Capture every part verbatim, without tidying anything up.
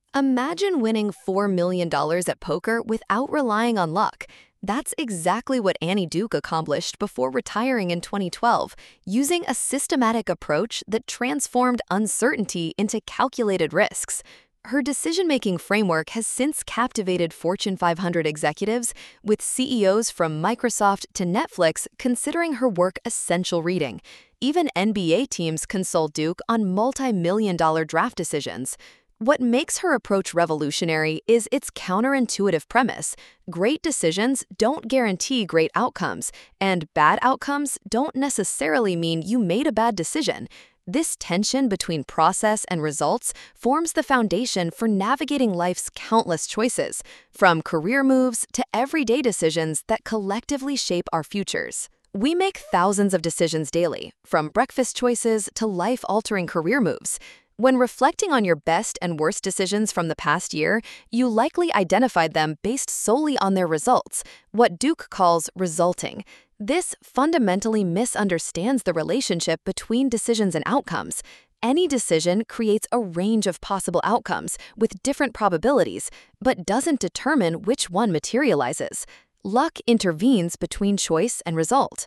Imagine winning four million dollars at poker without relying on luck. That's exactly what Annie Duke accomplished before retiring in twenty twelve, using a systematic approach that transformed uncertainty into calculated risks. Her decision-making framework has since captivated Fortune five hundred executives, with C E Os from Microsoft to Netflix considering her work essential reading. Even N B A teams consult Duke on multi-million dollar draft decisions. What makes her approach revolutionary is its counterintuitive premise. Great decisions don't guarantee great outcomes, and bad outcomes don't necessarily mean you made a bad decision. This tension between process and results forms the foundation for navigating life's countless choices, from career moves to everyday decisions that collectively shape our futures. We make thousands of decisions daily, from breakfast choices to life-altering career moves. When reflecting on your best and worst decisions from the past year, you likely identified them based solely on their results, what Duke calls resulting. This fundamentally misunderstands the relationship between decisions and outcomes. Any decision creates a range of possible outcomes with different probabilities, but doesn't determine which one materializes. Luck intervenes between choice and result.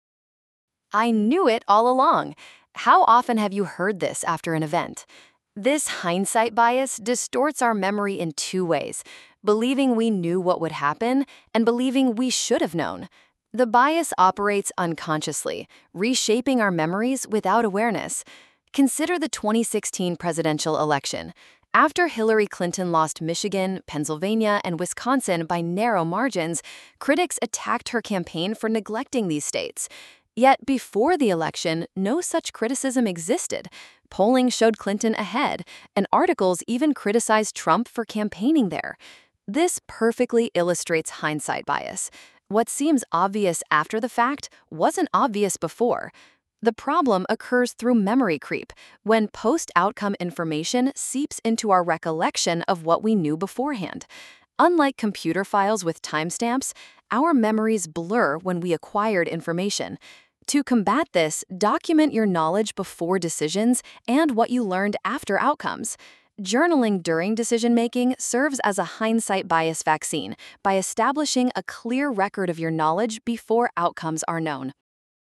I knew it all along. How often have you heard this after an event? This hindsight bias distorts our memory in two ways: believing we knew what would happen and believing we should have known. The bias operates unconsciously, reshaping our memories without awareness. Consider the twenty sixteen presidential election. After Hillary Clinton lost Michigan, Pennsylvania, and Wisconsin by narrow margins, critics attacked her campaign for neglecting these states. Yet before the election, no such criticism existed. Polling showed Clinton ahead, and articles even criticized Trump for campaigning there. This perfectly illustrates hindsight bias. What seems obvious after the fact wasn't obvious before. The problem occurs through memory creep, when post-outcome information seeps into our recollection of what we knew beforehand. Unlike computer files with timestamps, our memories blur when we acquired information. To combat this, document your knowledge before decisions and what you learned after outcomes. Journaling during decision-making serves as a hindsight bias vaccine by establishing a clear record of your knowledge before outcomes are known.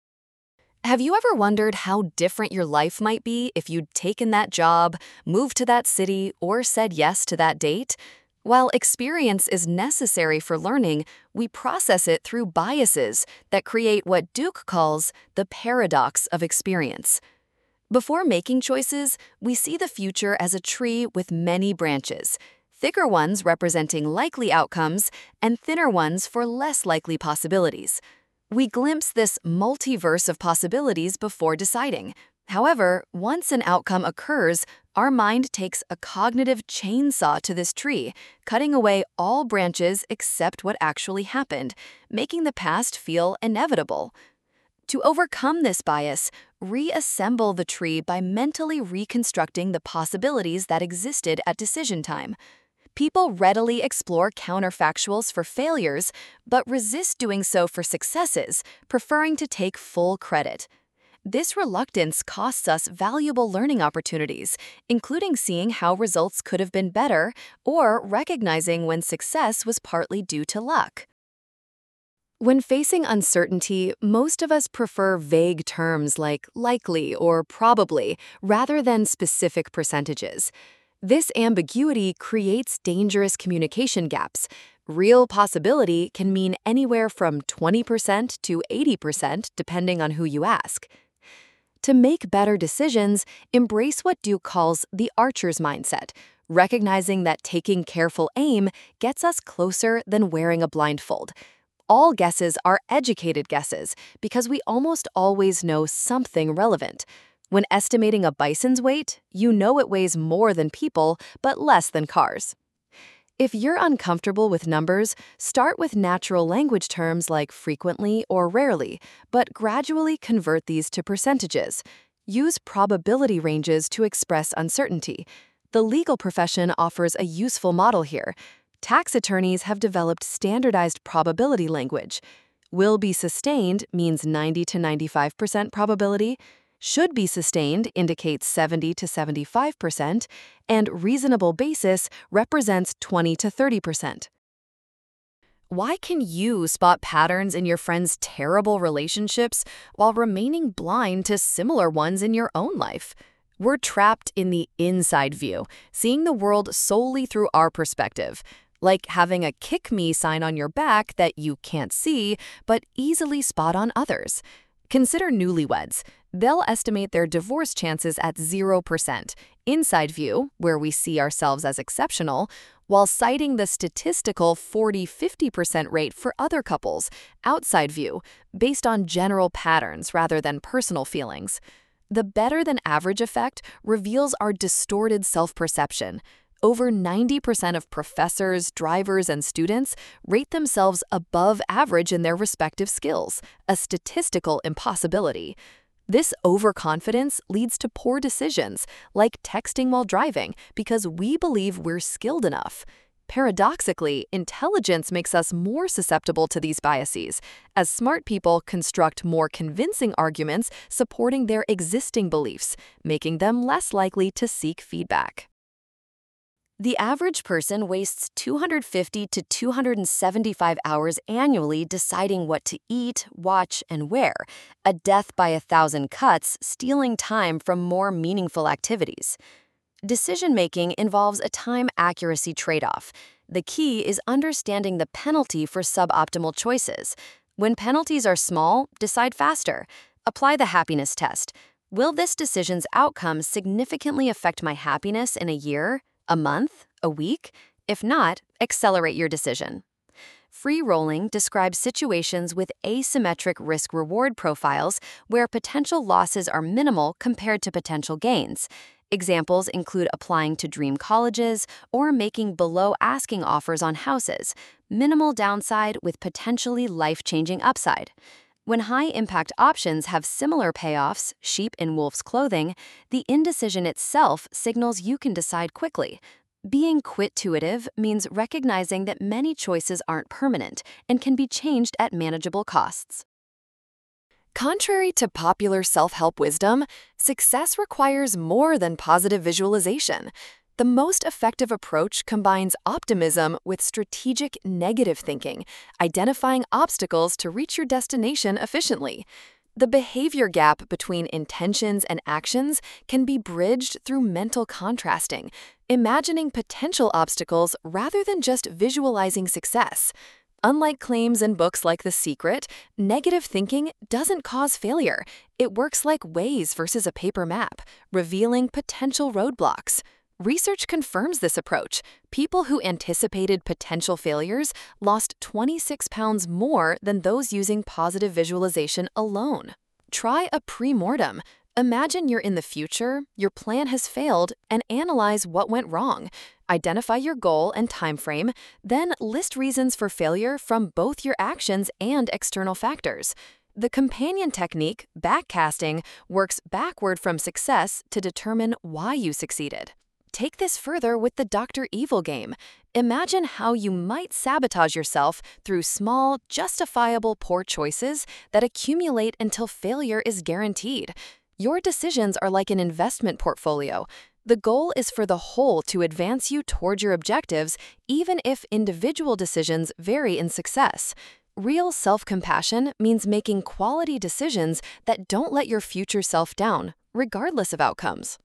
Have you ever wondered how different your life might be if you'd taken that job, moved to that city, or said yes to that date? While experience is necessary for learning, we process it through biases that create what Duke calls the paradox of experience. Before making choices, we see the future as a tree with many branches, thicker ones representing likely outcomes and thinner ones for less likely possibilities. We glimpse this multiverse of possibilities before deciding. However, once an outcome occurs, our mind takes a cognitive chainsaw to this tree, cutting away all branches except what actually happened, making the past feel inevitable. To overcome this bias, reassemble the tree by mentally reconstructing the possibilities that existed at decision time. People readily explore counterfactuals for failures, but resist doing so for successes, preferring to take full credit. This reluctance costs us valuable learning opportunities, including seeing how results could have been better or recognizing when success was partly due to luck. When facing uncertainty, most of us prefer vague terms like likely or probably rather than specific percentages. This ambiguity creates dangerous communication gaps. Real possibility can mean anywhere from twenty percent to eighty percent depending on who you ask. To make better decisions, embrace what Duke calls the archer's mindset, recognizing that taking careful aim gets us closer than wearing a blindfold. All guesses are educated guesses because we almost always know something relevant. When estimating a bison's weight, you know it weighs more than people but less than cars. If you're uncomfortable with numbers, start with natural language terms like frequently or rarely, but gradually convert these to percentages. Use probability ranges to express uncertainty. The legal profession offers a useful model here. Tax attorneys have developed standardized probability language. Will be sustained means ninety to ninety-five percent probability. Should be sustained indicates seventy to seventy-five percent, and reasonable basis represents twenty to thirty percent. Why can you spot patterns in your friends' terrible relationships while remaining blind to similar ones in your own life? We're trapped in the inside view, seeing the world solely through our perspective, like having a kick me sign on your back that you can't see but easily spot on others. Consider newlyweds. They'll estimate their divorce chances at zero percent, inside view, where we see ourselves as exceptional, while citing the statistical forty to fifty percent rate for other couples, outside view, based on general patterns rather than personal feelings. The better-than-average effect reveals our distorted self-perception. Over ninety percent of professors, drivers, and students rate themselves above average in their respective skills, a statistical impossibility. This overconfidence leads to poor decisions, like texting while driving, because we believe we're skilled enough. Paradoxically, intelligence makes us more susceptible to these biases, as smart people construct more convincing arguments supporting their existing beliefs, making them less likely to seek feedback. The average person wastes two hundred fifty to two hundred seventy-five hours annually deciding what to eat, watch, and wear, a death by a thousand cuts stealing time from more meaningful activities. Decision-making involves a time-accuracy trade-off. The key is understanding the penalty for suboptimal choices. When penalties are small, decide faster. Apply the happiness test. Will this decision's outcome significantly affect my happiness in a year? A month? A week? If not, accelerate your decision. Free rolling describes situations with asymmetric risk-reward profiles where potential losses are minimal compared to potential gains. Examples include applying to dream colleges or making below-asking offers on houses, minimal downside with potentially life-changing upside. When high-impact options have similar payoffs, sheep in wolf's clothing, the indecision itself signals you can decide quickly. Being quit-tuitive means recognizing that many choices aren't permanent and can be changed at manageable costs. Contrary to popular self-help wisdom, success requires more than positive visualization. The most effective approach combines optimism with strategic negative thinking, identifying obstacles to reach your destination efficiently. The behavior gap between intentions and actions can be bridged through mental contrasting, imagining potential obstacles rather than just visualizing success. Unlike claims in books like The Secret, negative thinking doesn't cause failure. It works like Waze versus a paper map, revealing potential roadblocks. Research confirms this approach. People who anticipated potential failures lost twenty-six pounds more than those using positive visualization alone. Try a pre-mortem. Imagine you're in the future, your plan has failed, and analyze what went wrong. Identify your goal and time frame, then list reasons for failure from both your actions and external factors. The companion technique, backcasting, works backward from success to determine why you succeeded. Take this further with the Doctor Evil game. Imagine how you might sabotage yourself through small, justifiable poor choices that accumulate until failure is guaranteed. Your decisions are like an investment portfolio. The goal is for the whole to advance you toward your objectives, even if individual decisions vary in success. Real self-compassion means making quality decisions that don't let your future self down, regardless of outcomes.